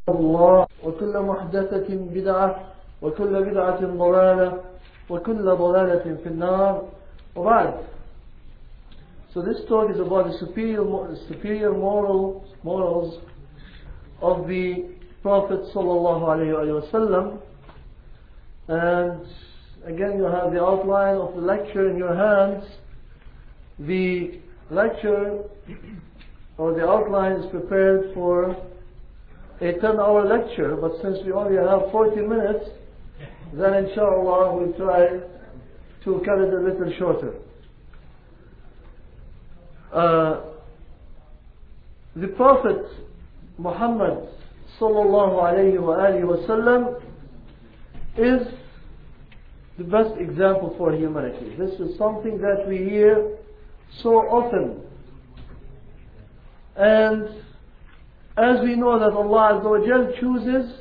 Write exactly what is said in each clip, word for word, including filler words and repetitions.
الله وكل محدثة بدعة وكل بدعة ضلالة وكل ضلالة في النار وبعد. So this talk is about the superior, superior moral, morals of the Prophet sallallahu alaihi wasallam. And again, you have the outline of the lecture in your hands. The lecture or the outline is prepared for a ten hour lecture, but since we only have forty minutes, then inshallah we'll try to cut it a little shorter. Uh, the Prophet Muhammad sallallahu alayhi wa alihi wa sallam is the best example for humanity. This is something that we hear so often. And as we know that Allah Azza wa Jal chooses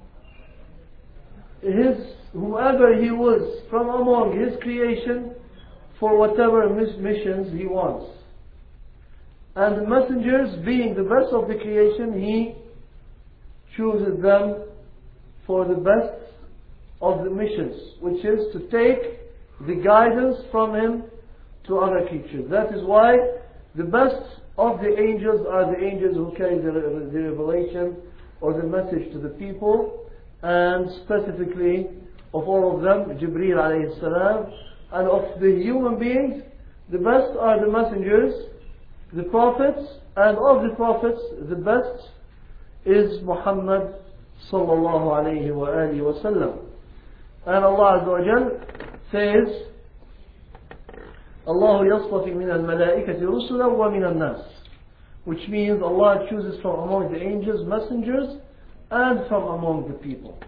His, whoever He was from among His creation for whatever missions He wants. And the messengers, being the best of the creation, He chooses them for the best of the missions, which is to take the guidance from Him to other creatures. That is why the best of the angels are the angels who carry the, the revelation or the message to the people, and specifically of all of them, Jibreel alayhi salam. And of the human beings, the best are the messengers, the prophets, and of the prophets, the best is Muhammad sallallahu alayhi wa alihi wa sallam. And Allah Azza wa Jal says, Allah yasfafi min al-malaikati rusula wa min al-nas, which means Allah chooses from among the angels messengers and from among the people.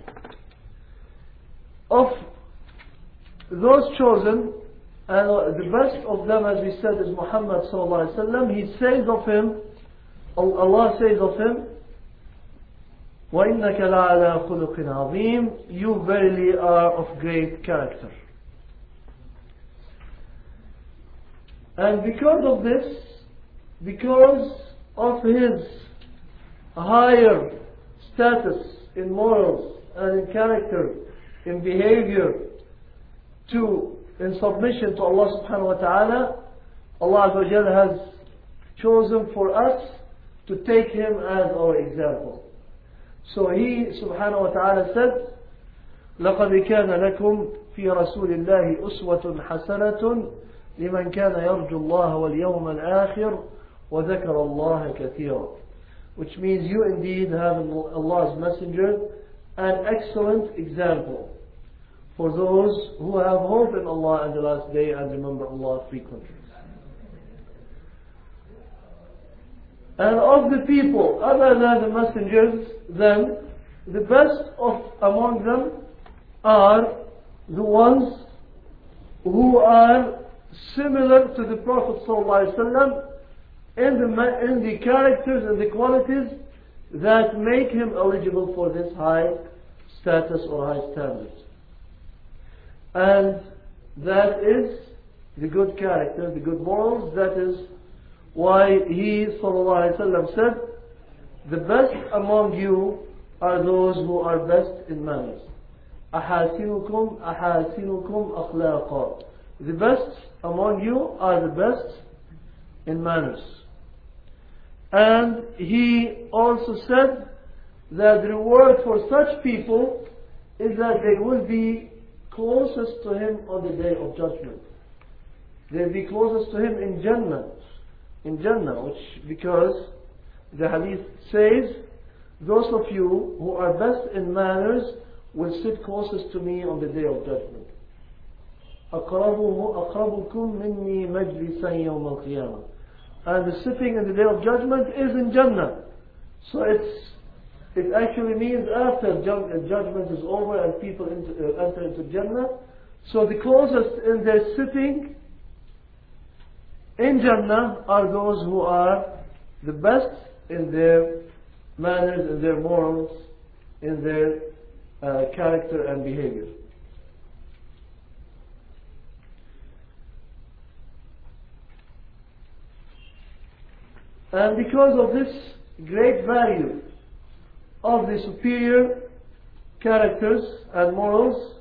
Of those chosen, and the best of them, as we said, is Muhammad sallallahu alaihi wasallam. He says of him, Allah says of him, وَإِنَّكَ لَعَلَى خُلُقٍ عَظِيمٍ, you verily are of great character. And because of this, because of his higher status in morals and in character, in behavior, to in submission to Allah subhanahu wa ta'ala, Allah Azza wa Jalla has chosen for us to take him as our example. So he subhanahu wa ta'ala said, لَقَدْ كَانَ لَكُمْ فِي رَسُولِ اللَّهِ أُسْوَةٌ حَسَنَةٌ لمن كان يرجو الله واليوم الآخر وذكر الله كثيرا. Which means you indeed have in Allah's messenger an excellent example for those who have hope in Allah and the last day and remember Allah frequently. And of the people other than the messengers, then the best of among them are the ones who are similar to the Prophet ﷺ in the, in the characters and the qualities that make him eligible for this high status or high standard. And that is the good character, the good morals. That is why he ﷺ said, the best among you are those who are best in manners. أحاسنكم أحاسنكم أخلاقا. The best among you are the best in manners. And he also said that the reward for such people is that they will be closest to him on the day of judgment. They'll be closest to him in Jannah. In Jannah, which because the hadith says, those of you who are best in manners will sit closest to me on the day of judgment. أقربكم مني مجلسا يوم القيامة. And the sitting in the day of judgment is in Jannah. So it's it actually means after judgment is over and people into, uh, enter into Jannah. So the closest in their sitting in Jannah are those who are the best in their manners, in their morals, in their uh, character and behavior. And because of this great value of the superior characters and morals,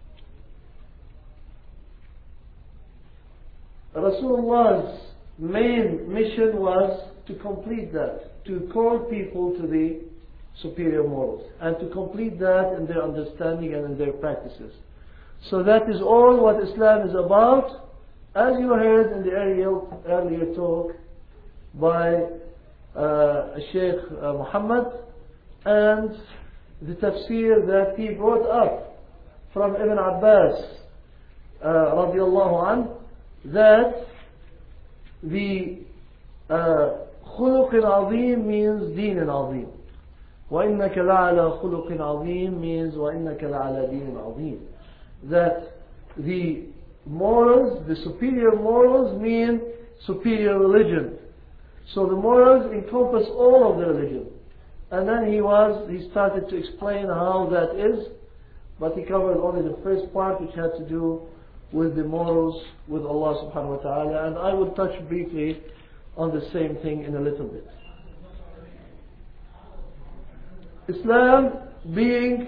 Rasulullah's main mission was to complete that, to call people to the superior morals, and to complete that in their understanding and in their practices. So that is all what Islam is about, as you heard in the earlier, earlier talk by uh, Sheikh uh, Muhammad, and the tafsir that he brought up from Ibn Abbas uh, radiallahu anh, that the خلق عظيم means دين عظيم, وإنك لعلى خلق عظيم means وإنك لعلى دين عظيم. That the morals, the superior morals mean superior religion. So the morals encompass all of the religion. And then he was, he started to explain how that is, but he covered only the first part, which had to do with the morals with Allah subhanahu wa ta'ala, and I will touch briefly on the same thing in a little bit. Islam being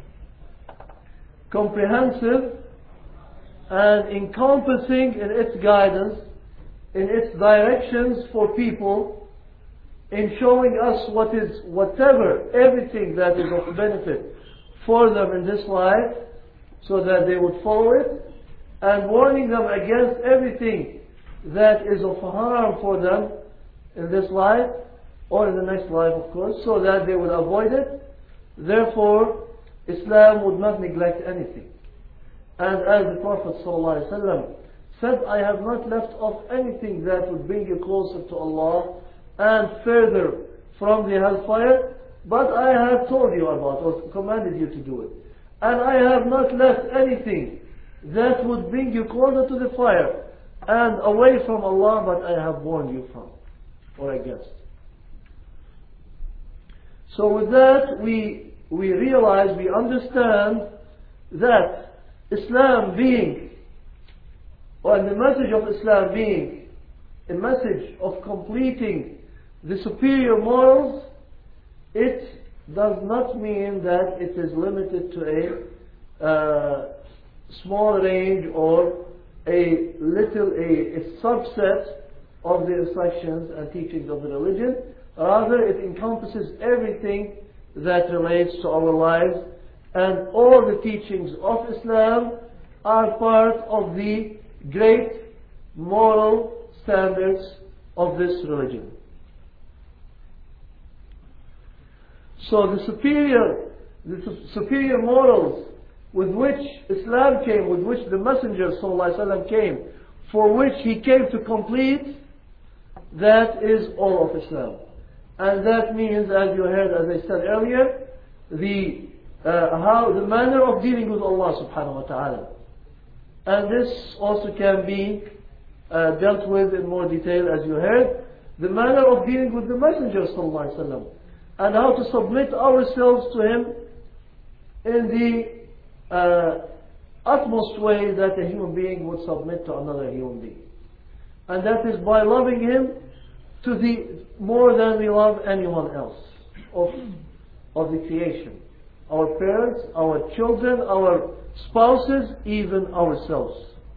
comprehensive and encompassing in its guidance, in its directions for people, in showing us what is, whatever, everything that is of benefit for them in this life, so that they would follow it, and warning them against everything that is of harm for them in this life, or in the next life of course, so that they would avoid it. Therefore, Islam would not neglect anything. And as the Prophet ﷺ said, I have not left off anything that would bring you closer to Allah and further from the hellfire, but I have told you about, or commanded you to do it. And I have not left anything that would bring you closer to the fire and away from Allah, but I have warned you from or against. So with that, we we realize, we understand that Islam being, or the message of Islam being a message of completing the superior morals, it does not mean that it is limited to a uh, small range or a little a, a subset of the instructions and teachings of the religion. Rather, it encompasses everything that relates to our lives, and all the teachings of Islam are part of the great moral standards of this religion. So the superior, the superior morals with which Islam came, with which the Messenger ﷺ came, for which he came to complete, that is all of Islam. And that means, as you heard, as I said earlier, the uh, how the manner of dealing with Allah subhanahu wa ta'ala. And this also can be uh, dealt with in more detail, as you heard, the manner of dealing with the Messenger sallallahu alaihi wasallam, and how to submit ourselves to him in the uh, utmost way that a human being would submit to another human being. And that is by loving him to the more than we love anyone else of, of the creation. Our parents, our children, our spouses, even ourselves.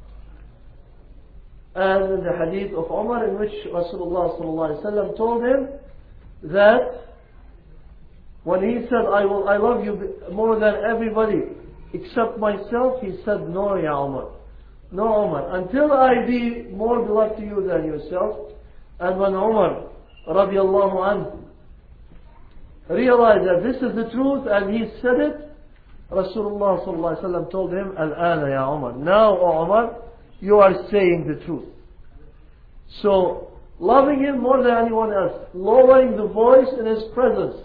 And in the hadith of Umar, in which Rasulullah sallallahu alaihi wasallam told him that when he said, I will, I love you more than everybody except myself, he said, no, Ya Umar. No, Umar, until I be more beloved to you than yourself. And when Umar radiallahu anhu realized that this is the truth and he said it, Rasulullah sallallahu alaihi wasallam told him, Al-ana ya Umar. Now, O Umar, you are saying the truth. So, loving him more than anyone else, lowering the voice in his presence.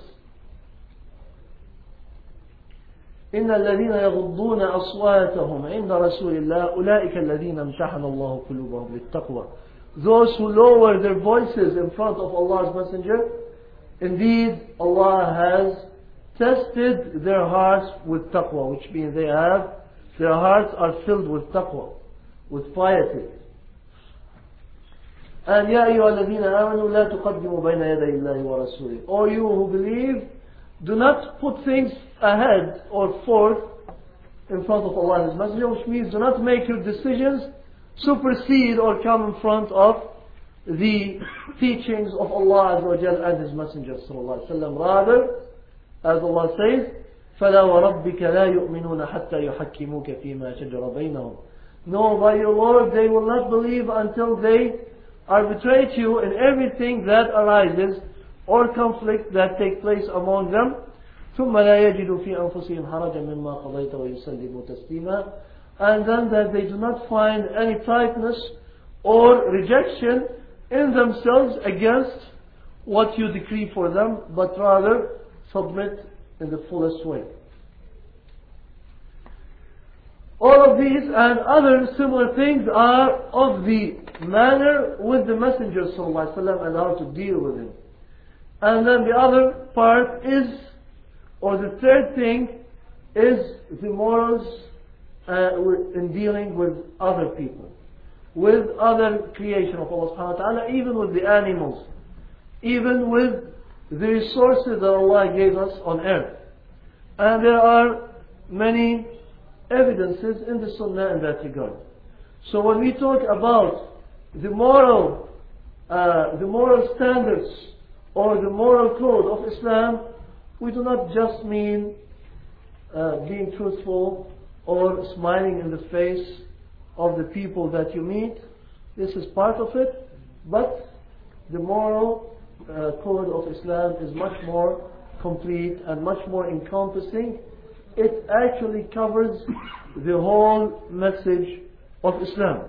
إن الذين يغضون أصواتهم عند رسول الله أولئك الذين امتحن الله قلوبهم للتقوى. Those who lower their voices in front of Allah's Messenger, indeed Allah has tested their hearts with taqwa, which means they have, their hearts are filled with taqwa, with piety. And يا أيها الذين آمنوا لا تقدموا بين يدي الله ورسوله. O you who believe, do not put things ahead or forth in front of Allah and His Messenger, which means do not make your decisions supersede or come in front of the teachings of Allah Azza wa Jal and His Messenger sallallahu alaihi wasallam. Rather, as Allah says, فَلَا وَرَبِّكَ لَا يُؤْمِنُونَ حَتَّى يُحَكِّمُوكَ فِي مَا شَجَرَ بَيْنَهُمْ. No, by your Lord, they will not believe until they arbitrate you in everything that arises or conflict that take place among them. ثُمَّ لَا يَجِدُوا فِي أَنفُسِهِمْ حَرَجًا مِمَّا قَضَيْتَ وَيُسَلِّمُوا تَسْلِيمًا. And then that they do not find any tightness or rejection in themselves against what you decree for them, but rather submit in the fullest way. All of these and other similar things are of the manner with the Messenger sallallahu alaihi wasallam and how to deal with him. And then the other part is, or the third thing is the morals uh, in dealing with other people, with other creation of Allah subhanahu wa ta'ala, even with the animals, even with the resources that Allah gave us on earth. And there are many evidences in the Sunnah in that regard. So when we talk about the moral, uh, the moral standards or the moral code of Islam, we do not just mean uh, being truthful or smiling in the face of the people that you meet. This is part of it, but the moral uh, code of Islam is much more complete and much more encompassing. It actually covers the whole message of Islam.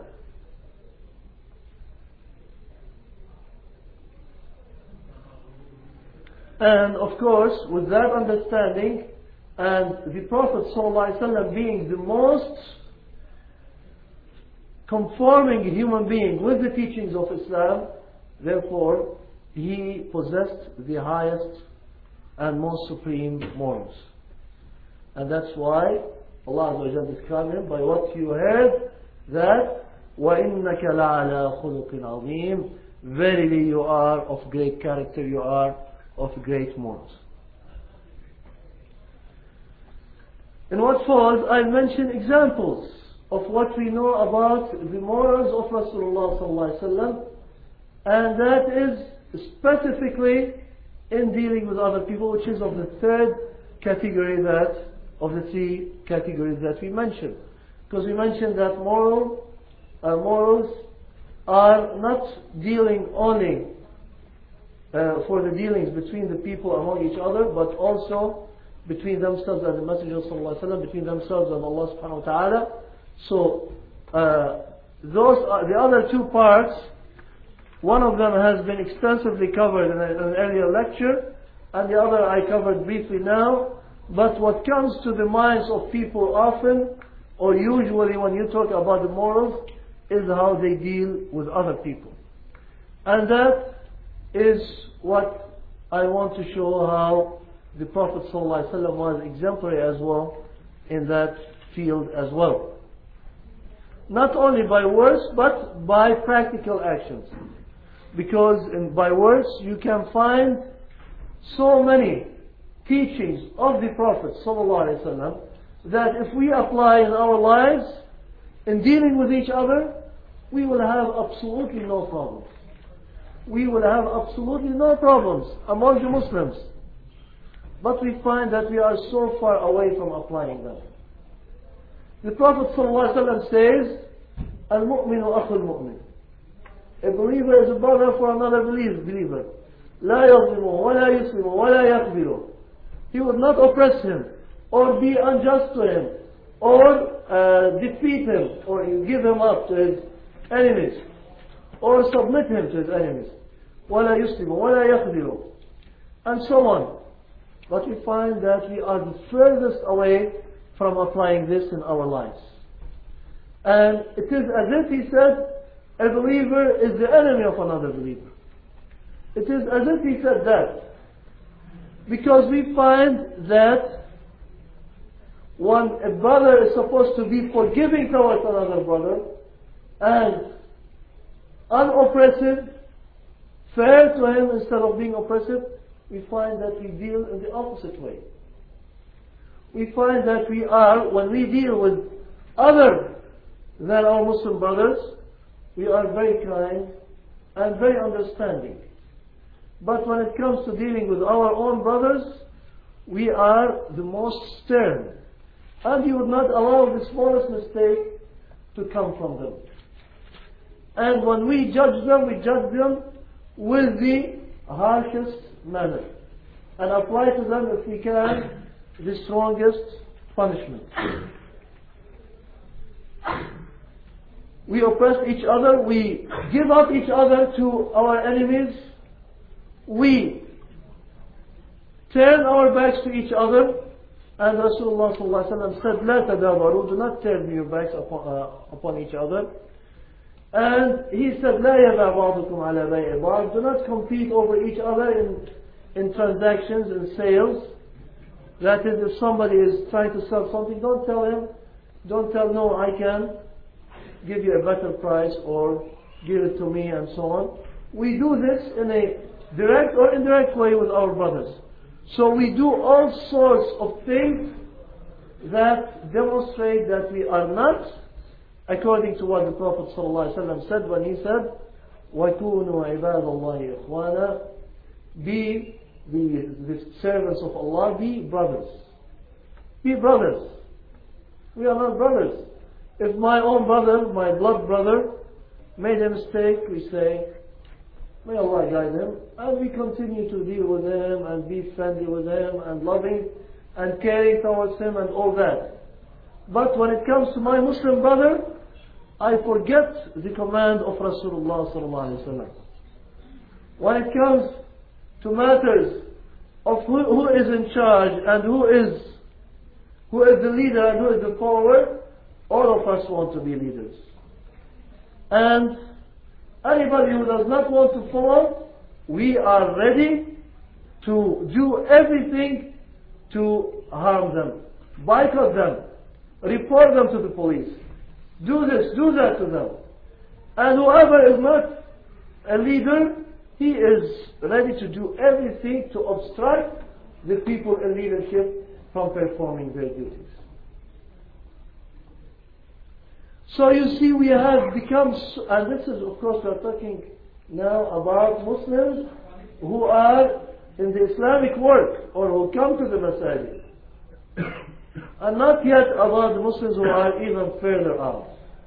And of course, with that understanding, and the Prophet ﷺ being the most conforming human being with the teachings of Islam, therefore, he possessed the highest and most supreme morals. And that's why Allah Azza wa Jalla described him by what you heard, that وَإِنَّكَ لَعَلَى خُلُقٍ عَظِيمٍ. Verily you are of great character, you are of great morals. In what follows, I mention examples of what we know about the morals of Rasulullah sallallahu alaihi wasallam, and that is specifically in dealing with other people, which is of the third category that of the three categories that we mentioned. Because we mentioned that moral uh, morals are not dealing only uh, for the dealings between the people among each other, but also between themselves and the Messenger sallallahu alaihi wasallam, between themselves and Allah subhanahu wa ta'ala. So uh, those are the other two parts. One of them has been extensively covered in, a, in an earlier lecture, and the other I covered briefly now. But what comes to the minds of people often, or usually when you talk about the morals, is how they deal with other people. And that is what I want to show, how the Prophet ﷺ was exemplary as well in that field as well. Not only by words, but by practical actions. Because in, by words you can find so many teachings of the Prophet ﷺ that if we apply in our lives, in dealing with each other, we will have absolutely no problems. We will have absolutely no problems among the Muslims. But we find that we are so far away from applying them. The Prophet ﷺ says, Al-mu'minu akhul mu'min. A believer is a brother for another believer. لا يظلمه ولا يسلمه ولا يقبله. He would not oppress him, or be unjust to him, or uh, defeat him, or give him up to his enemies, or submit him to his enemies. ولا يسلمه ولا يقبله. And so on. But we find that we are the furthest away from applying this in our lives. And it is as if he said, a believer is the enemy of another believer. It is as if he said that. Because we find that when a brother is supposed to be forgiving towards another brother, and unoppressive, fair to him instead of being oppressive, we find that we deal in the opposite way. We find that we are, when we deal with other than our Muslim brothers, we are very kind and very understanding. But when it comes to dealing with our own brothers, we are the most stern. And you would not allow the smallest mistake to come from them. And when we judge them, we judge them with the harshest manner. And apply to them, if we can, the strongest punishment. We oppress each other, we give up each other to our enemies, we turn our backs to each other, and Rasulullah sallallahu alaihi wasallam said, "La tadabaru," do not turn your backs upon, uh, upon each other. And he said, "La yaba ba'dukum ala bay'i ba'd," do not compete over each other in, in transactions and sales. That is, if somebody is trying to sell something, don't tell him, don't tell, no, I can give you a better price or give it to me and so on. We do this in a direct or indirect way with our brothers. So we do all sorts of things that demonstrate that we are not according to what the Prophet ﷺ said when he said, وَكُونُوا عِبَادَ اللَّهِ إِخْوَانًا, be the, the servants of Allah, be brothers. Be brothers. We are not brothers. If my own brother, my blood brother, made a mistake, we say, may Allah guide him, and we continue to deal with him and be friendly with him and loving and caring towards him and all that. But when it comes to my Muslim brother, I forget the command of Rasulullah sallallahu alaihi wasallam. When it comes to matters of who, who is in charge and who is who is the leader and who is the follower, all of us want to be leaders. And anybody who does not want to follow, we are ready to do everything to harm them, boycott them, report them to the police, do this, do that to them. And whoever is not a leader, he is ready to do everything to obstruct the people in leadership from performing their duties. So you see, we have become, and this is, of course, we are talking now about Muslims who are in the Islamic work or who come to the masajid, and not yet about the Muslims who are even further out.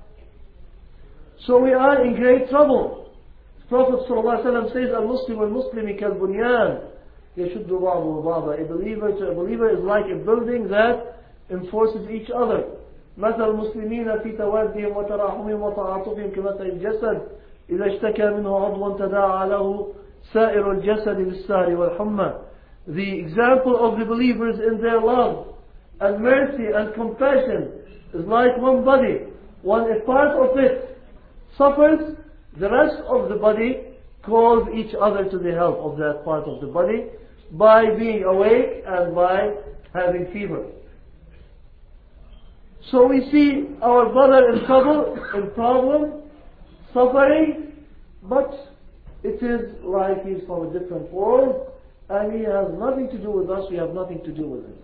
So we are in great trouble. The Prophet ﷺ says, "Al-Muslim al-Muslimi kal-bunyan yashuddu ba'duhu ba'da." A believer to a believer is like a building that enforces each other. مثل المسلمين في توادهم وتراحمهم وتعاطفهم كمثل الجسد إذا اشتكى منه عضو تداعى له سائر الجسد بالسهر والحمى. The example of the believers in their love and mercy and compassion is like one body. When a part of it suffers, the rest of the body calls each other to the help of that part of the body by being awake and by having fever. So we see our brother in trouble, in problem, suffering, but it is like he's from a different world and he has nothing to do with us, we have nothing to do with him.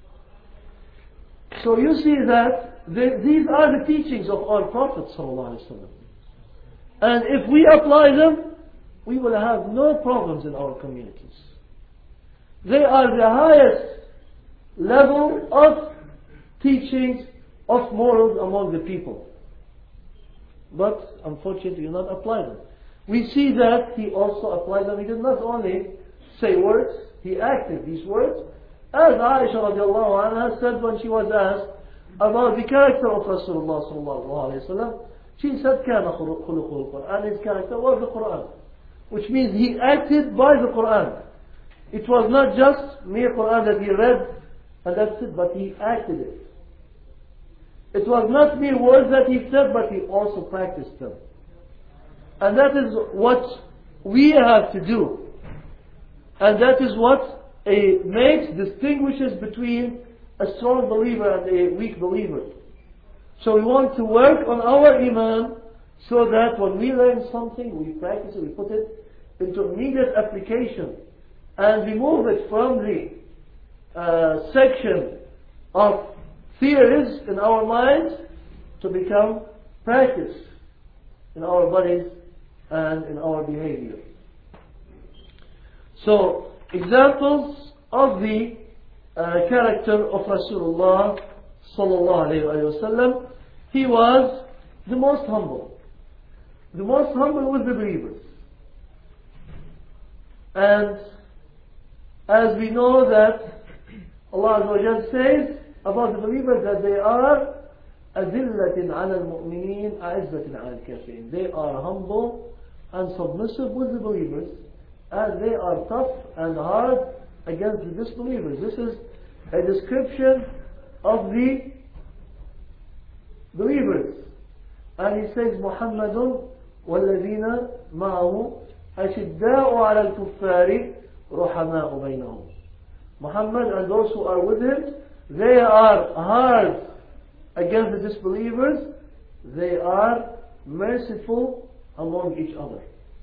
So you see that the, these are the teachings of our Prophet ﷺ. And if we apply them, we will have no problems in our communities. They are the highest level of teachings of morals among the people. But unfortunately, you not apply them. We see that he also applied them. He did not only say words, he acted these words. As Aisha radiallahu anha said when she was asked about the character of Rasulullah sallallahu alayhi wa sallam, she said, كَانَ خُلُقُ الْقُرْآنِ. His character was the Quran. Which means he acted by the Quran. It was not just mere Quran that he read and that's it, but he acted it. It was not mere words that he said, but he also practiced them. And that is what we have to do. And that is what a makes, distinguishes between a strong believer and a weak believer. So we want to work on our iman so that when we learn something, we practice it, we put it into immediate application. and remove it from the uh, section of theories in our minds to become practice in our bodies and in our behavior. So, examples of the uh, character of Rasulullah sallallahu alayhi wa sallam, he was the most humble. The most humble with the believers. And as we know that Allah Azza wa Jal says about the believers that they are أذلة على المؤمنين أعزة على الكافرين. They are humble and submissive with the believers, and they are tough and hard against the disbelievers. This is a description of the believers. And he says, محمد والذين معه أشداء على الكفار رحماء بينهم. Muhammad and those who are with him, they are hard against the disbelievers, they are merciful among each other.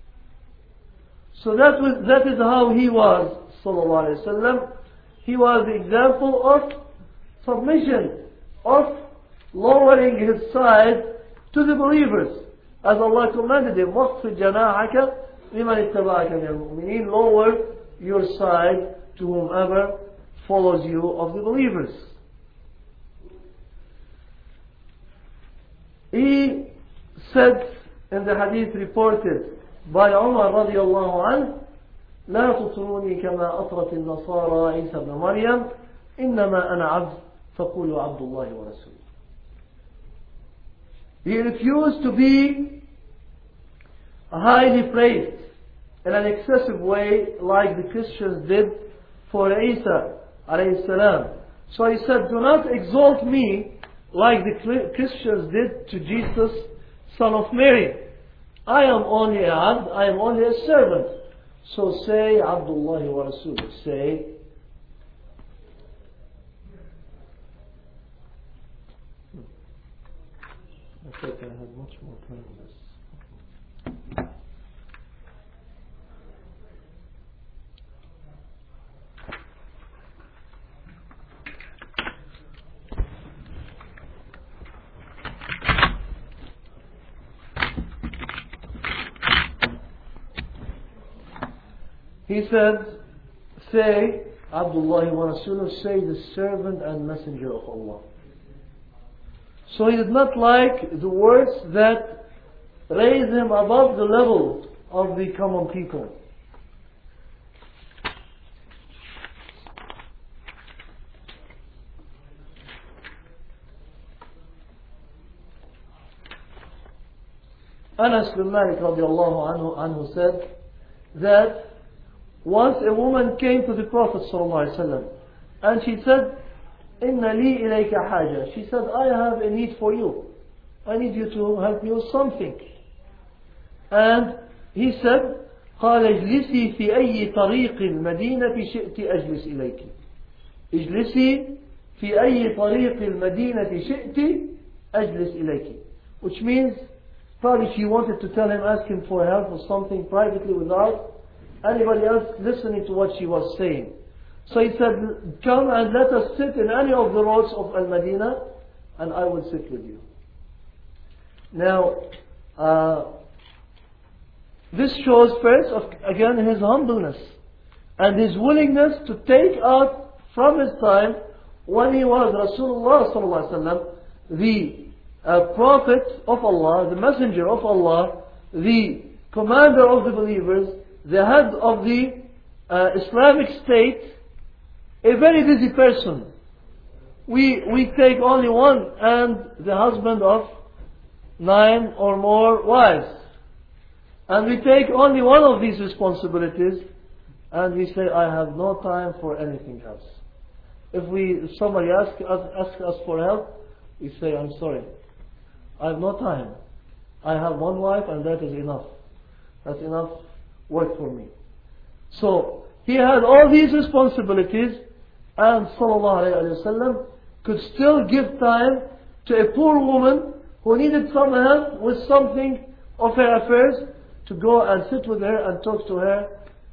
So that was, that is how he was, sallallahu alayhi wa sallam. He was the example of submission, of lowering his side to the believers. As Allah commanded him, وَخْفِضْ جَنَاحَكَ لِمَنِ اتَّبَعَكَ مِنَ الْمُؤْمِنِينَ. Lower your side to whomever follows you of the believers. He said in the hadith reported by Umar radiallahu anhu, لا تطروني كما أطرت النصارى عيسى بن مريم إنما أنا عبد فقولوا عبد الله ورسوله. He refused to be highly praised in an excessive way like the Christians did for Isa alayhi salam. So he said, do not exalt me like the Christians did to Jesus, son of Mary. I am only a abd, I am only a servant. So say Abdullah wa Rasulullah. Say I think I have much more time on this. He said, say, Abdullah wa Rasulullah, say the servant and messenger of Allah. So he did not like the words that raise him above the level of the common people. Anas bin Malik radiallahu anhu, anhu said that once a woman came to the Prophet ﷺ and she said, Inna li ilayka haja. She said, I have a need for you. I need you to help me with something. And he said, قال اجلسي في أي طريق المدينة شئت أجلس إليك. اجلسي في أي طريق المدينة شئت أجلس إليك. Which means, probably she wanted to tell him, ask him for help with something privately without anybody else listening to what she was saying. So he said, come and let us sit in any of the roads of Al-Madinah and I will sit with you. Now, uh, this shows first, of, again, his humbleness and his willingness to take out from his time when he was Rasulullah sallallahu alaihi wasallam, the uh, Prophet of Allah, the Messenger of Allah, the Commander of the believers, the head of the uh, Islamic State, a very busy person. We, we take only one and the husband of nine or more wives. And we take only one of these responsibilities and we say, I have no time for anything else. If we, if somebody asks us, ask us for help, we say, I'm sorry, I have no time. I have one wife and that is enough. That's enough work for me. So, he had all these responsibilities and sallallahu alayhi wa sallam could still give time to a poor woman who needed some help with something of her affairs to go and sit with her and talk to her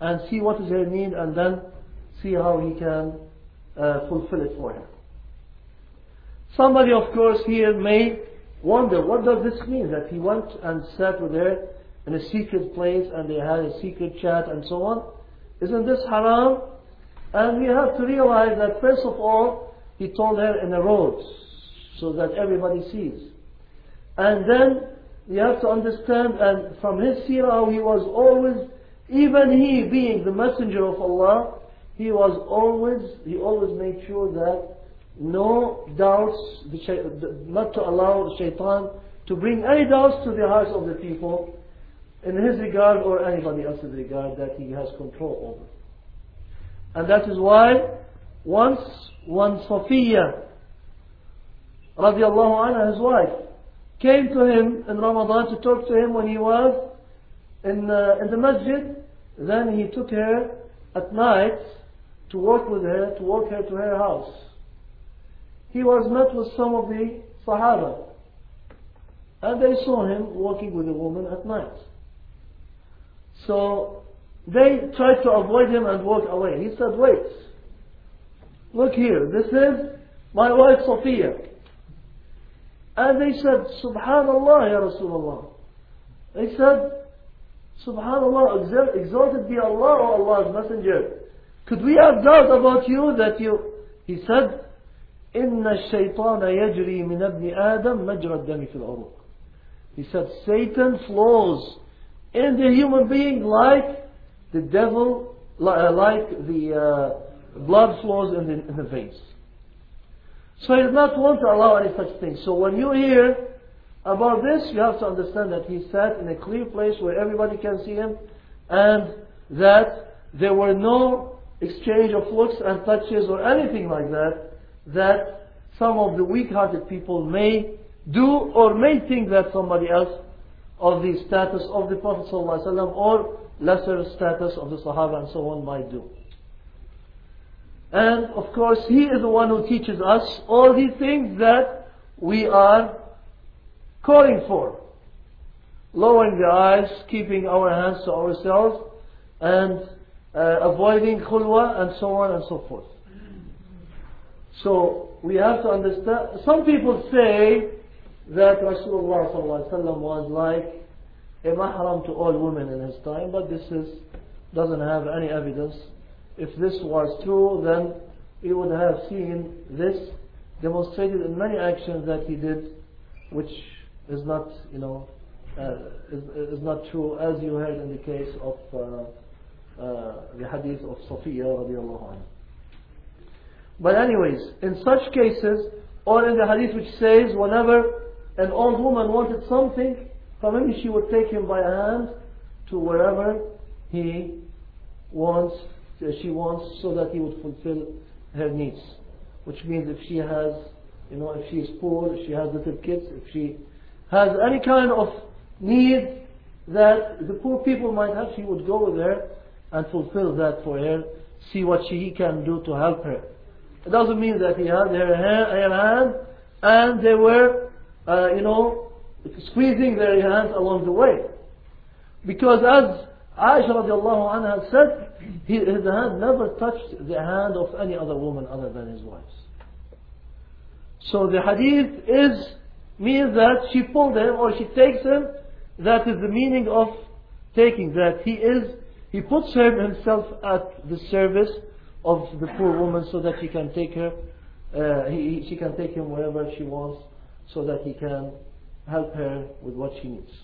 and see what is her need, and then see how he can uh, fulfill it for her. Somebody, of course, here may wonder, what does this mean? That he went and sat with her in a secret place and they had a secret chat and so on. Isn't this haram? And we have to realize that first of all, he told her in a road so that everybody sees. And then you have to understand, and from his seerah, how he was always, even he being the messenger of Allah, he was always, he always made sure that no doubts, not to allow the shaitan to bring any doubts to the hearts of the people in his regard or anybody else's regard that he has control over. And that is why once one Safiya radiallahu anha, his wife, came to him in Ramadan to talk to him when he was in, uh, in the masjid, then he took her at night to walk with her, to walk her to her house. He was met with some of the Sahaba, and they saw him walking with a woman at night. So they tried to avoid him and walk away. He said, wait, look here, this is my wife Safiya. And they said, Subhanallah, Ya Rasulullah. They said, Subhanallah, exalted be Allah, O Allah's Messenger. Could we have doubt about you that you... He said, إن الشيطان يجري من ابن آدم مجرى الدم في العروق. He said, Satan flows in the human being like the devil, like the uh, blood flows in the, in the veins. So he did not want to allow any such thing. So when you hear about this, you have to understand that he sat in a clear place where everybody can see him, and that there were no exchange of looks and touches or anything like that, that some of the weak-hearted people may do or may think that somebody else of the status of the Prophet ﷺ or lesser status of the Sahaba and so on might do. And of course, he is the one who teaches us all these things that we are calling for. Lowering the eyes, keeping our hands to ourselves, and uh, avoiding khulwa, and so on and so forth. So we have to understand. Some people say that Rasulullah ﷺ was like a mahram to all women in his time, but this is, doesn't have any evidence. If this was true, then we would have seen this demonstrated in many actions that he did, which is not, you know, uh, is, is not true, as you heard in the case of uh, uh, the hadith of Safiya radiallahu anha. But anyways, in such cases, or in the hadith which says, whenever an old woman wanted something from him, she would take him by a hand to wherever he wants, she wants, so that he would fulfill her needs. Which means if she has, you know, if she is poor, if she has little kids, if she has any kind of need that the poor people might have, she would go with her and fulfill that for her, see what she can do to help her. It doesn't mean that he had her, her hand and they were, uh, you know, squeezing their hands along the way. Because as Aisha radiallahu anha said, he, his hand never touched the hand of any other woman other than his wife's. So the hadith is, means that she pulled him or she takes him. That is the meaning of taking, that he is, he puts her himself at the service of the poor woman so that she can take her, uh, he, she can take him wherever she wants, so that he can help her with what she needs.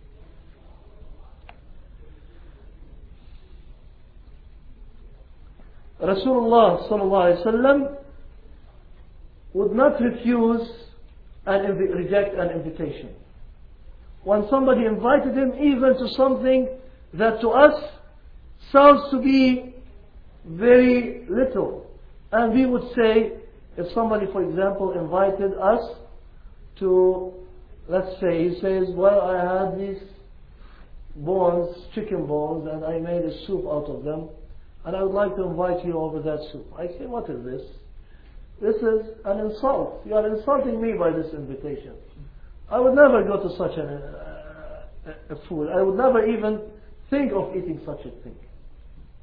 Rasulullah sallallahu alaihi wasallam would not refuse and inv- reject an invitation. When somebody invited him even to something that to us sounds to be very little, and we would say, if somebody, for example, invited us to, let's say, he says, well, I had these bones, chicken bones, and I made a soup out of them, and I would like to invite you over that soup. I say, what is this? This is an insult. You are insulting me by this invitation. I would never go to such a, a, a food. I would never even think of eating such a thing.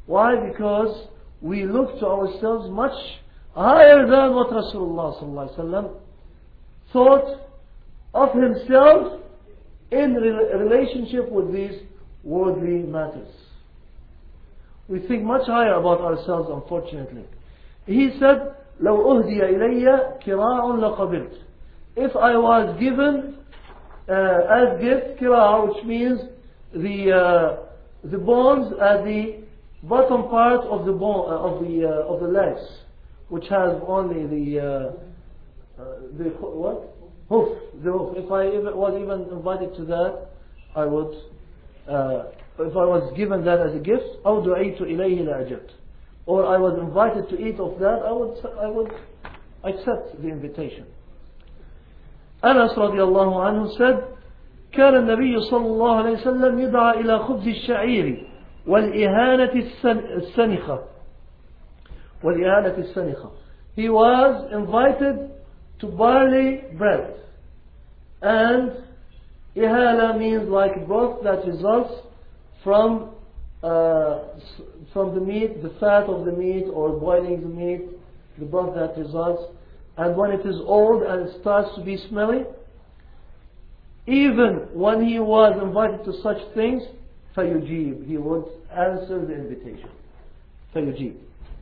Why? Because we look to ourselves much higher than what Rasulullah sallallahu alaihi wasallam thought of himself in re- relationship with these worldly matters. We think much higher about ourselves, unfortunately. He said, لو أهدي إلي كراع لقبلت. If I was given uh, as gift kira, which means the uh, the bones at the bottom part of the bone uh, of the uh, of the legs, which has only the uh, uh, the what hoof, the hoof. If I even, was even invited to that, I would. Uh, if I was given that as a gift, أو دعيت إليه لأجبت, or I was invited to eat of that, I would I would accept the invitation. Anas رضي الله عنه said, كان النبي صلى الله عليه وسلم يدعى إلى خبز الشعير والإهانة السنخة والإهانة السنخة. He was invited to barley bread, and ihala means like broth that results from uh, from the meat, the fat of the meat, or boiling the meat, the broth that results. And when it is old and it starts to be smelly, even when he was invited to such things, فَيُجِيب, he would answer the invitation. فَيُجِيب.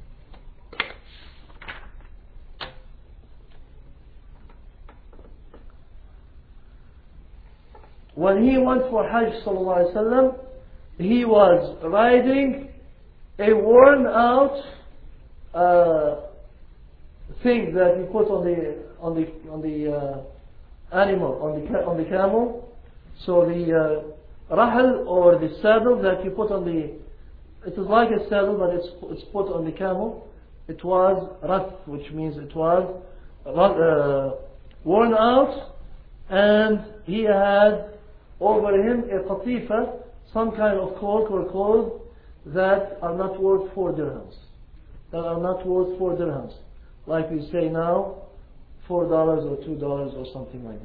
When he went for Hajj sallallahu alaihi wasallam, he was riding a worn out uh, thing that he put on the on the on the uh, animal, on the on the camel. So the uh, rahal, or the saddle that you put on the, it is like a saddle, but it's it's put on the camel. It was rath, which means it was uh, worn out, and he had over him a qatifa, some kind of cloak or clothes that are not worth four dirhams. That are not worth four dirhams. Like we say now, four dollars or two dollars or something like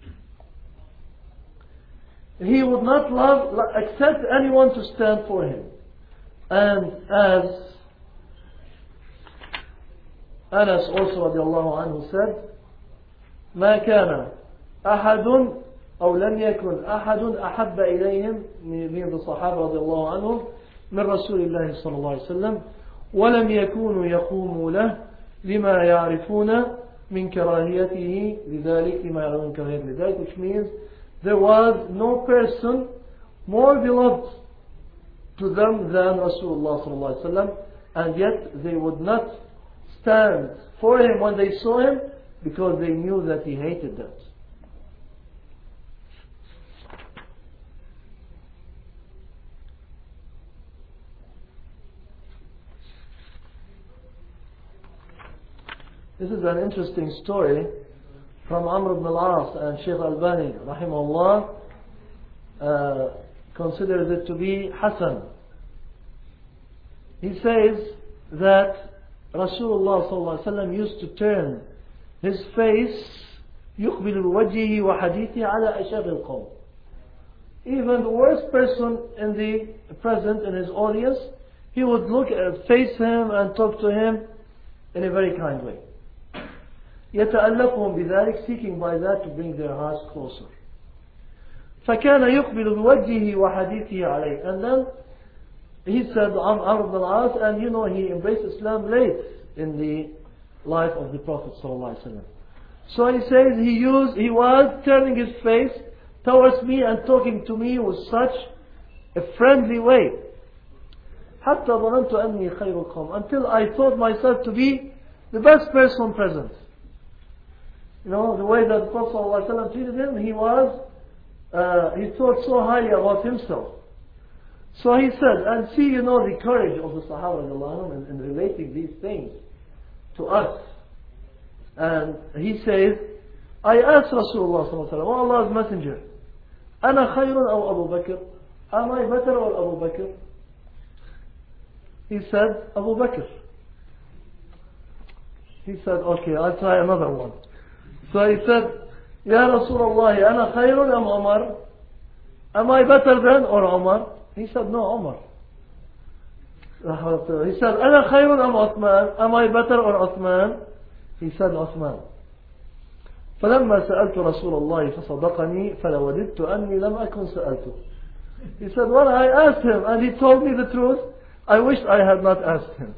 that. He would not love, accept anyone to stand for him. And as Anas also radiallahu anhu said, ما كان أحد أو لم يكن أحد أحب إليهم من الصحابة رضي الله عنهم من رسول الله صلى الله عليه وسلم ولم يكونوا يقوموا له لما يعرفون من كراهيته لذلك لما يعرفون من كراهيته لذلك, which means there was no person more beloved to them than Rasulullah صلى الله عليه وسلم, and yet they would not stand for him when they saw him because they knew that he hated that. This is an interesting story from Amr ibn al-As, and Shaykh Albani rahimahullah uh, considers it to be Hasan. He says that Rasulullah sallallahu alaihi wasallam used to turn his face يقبل بوجهه وحديثه على أشر القوم. Even the worst person in the present, in his audience, he would look at, face him and talk to him in a very kind way. يتألقهم بذلك, seeking by that to bring their hearts closer. فكان يقبل بوجهه وحديثه عليه. And then he said, Amr ibn al-As, and you know he embraced Islam late in the life of the Prophet sallallahu alaihi wasallam. So he says he used, he was turning his face towards me and talking to me with such a friendly way. حتى ظننت أني خير القوم, until I thought myself to be the best person present. You know, the way that the Prophet ﷺ treated him, he was, uh, he thought so highly about himself. So he said, and see, you know, the courage of the Sahaba in, in relating these things to us. And he says, I asked Rasulullah ﷺ, oh Allah's Messenger, أنا خير أو أبو بكر? Am I better or Abu Bakr? He said, Abu Bakr. He said, okay, I'll try another one. So he said, Ya Rasulullah, أنا خير أم عمر? Am I better than or Umar? He said, no, Umar. He said, أنا خير أم عثمان? Am I better or Uthman? He said Uthman. فلما سألت رسول الله فصدقني فلوددت أني لم أكن سألته. He said, when I asked him and he told me the truth, I wished I had not asked him.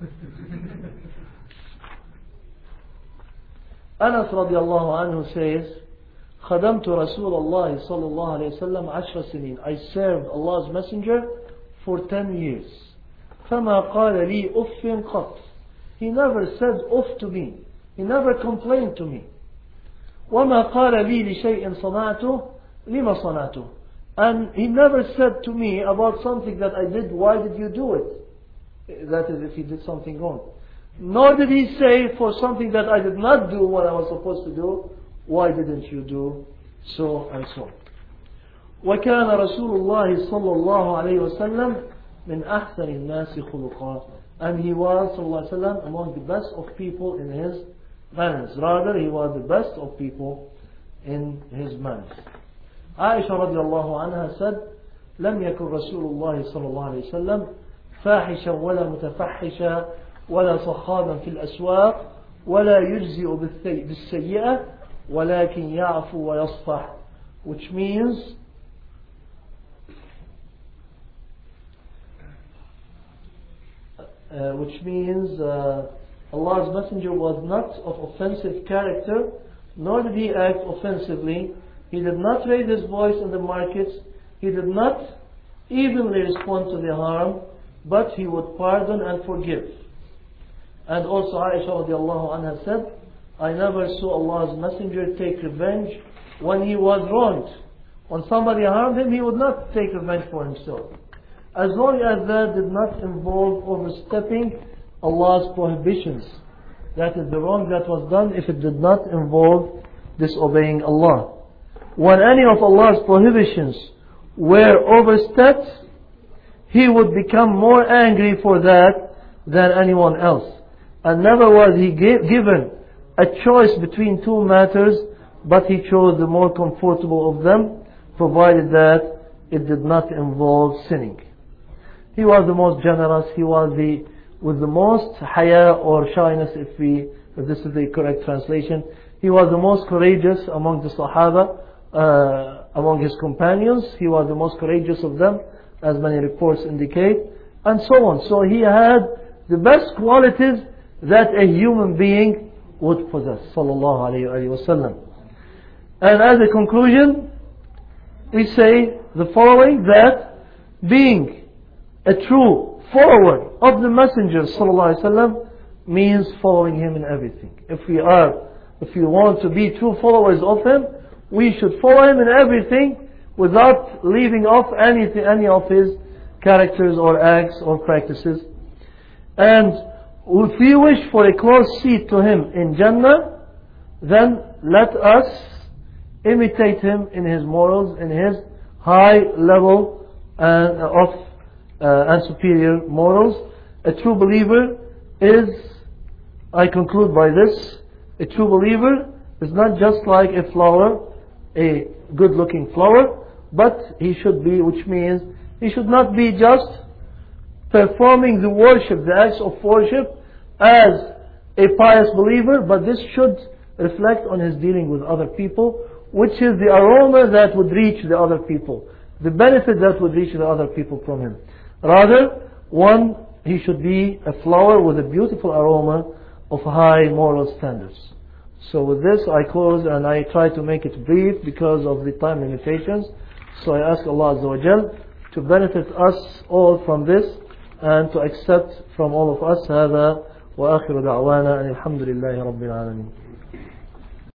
Anas radiallahu anhu says, خدمت رسول الله صلى الله عليه وسلم عشر سنين. I served Allah's Messenger for ten years. فما قال لي أف قط. He never said uff to me. He never complained to me. وما قال لي لشيء صنعته لما صنعته. And he never said to me about something that I did, why did you do it? That is, if he did something wrong. Nor did he say for something that I did not do what I was supposed to do, why didn't you do so and so. وكان رسول الله صلى الله عليه وسلم من أحسن الناس خلقا. And he was صلى الله عليه وسلم among the best of people in his manners. Rather, he was the best of people in his manners. Aisha رضي الله عنها said, لم يكن رسول الله صلى الله عليه وسلم فاحشا ولا متفحشا ولا صخابا في الأسواق ولا يجزئ بالسيئة ولكن يعفو ويصفح. Which means uh, which means uh, Allah's Messenger was not of offensive character, nor did he act offensively. He did not raise his voice in the markets. He did not evenly respond to the harm, but he would pardon and forgive. And also Aisha radiallahu anha said, I never saw Allah's Messenger take revenge when he was wronged. When somebody harmed him, he would not take revenge for himself, as long as that did not involve overstepping Allah's prohibitions. That is the wrong that was done if it did not involve disobeying Allah. When any of Allah's prohibitions were overstepped, he would become more angry for that than anyone else. And never was he given a choice between two matters, but he chose the more comfortable of them, provided that it did not involve sinning. He was the most generous. He was the with the most haya or shyness, if we if this is the correct translation. He was the most courageous among the Sahaba, uh, among his companions. He was the most courageous of them, as many reports indicate, and so on. So he had the best qualities that a human being would possess, sallallahu alayhi wa sallam. And as a conclusion, we say the following, that being a true follower of the Messenger sallallahu alayhi wa sallam means following him in everything. If we are, if we want to be true followers of him, we should follow him in everything without leaving off anything, any of his characters or acts or practices. And if we wish for a close seat to him in Jannah, then let us imitate him in his morals, in his high level uh, of uh, and superior morals. A true believer is, I conclude by this, a true believer is not just like a flower, a good looking flower, but he should be, which means he should not be just performing the worship, the acts of worship as a pious believer, but this should reflect on his dealing with other people, which is the aroma that would reach the other people, the benefit that would reach the other people from him. Rather, one, he should be a flower with a beautiful aroma of high moral standards. So with this I close, and I try to make it brief because of the time limitations. So I ask Allah Azza wa Jal to benefit us all from this, and to accept from all of us هذا وآخر دعوانا أن الحمد لله رب العالمين.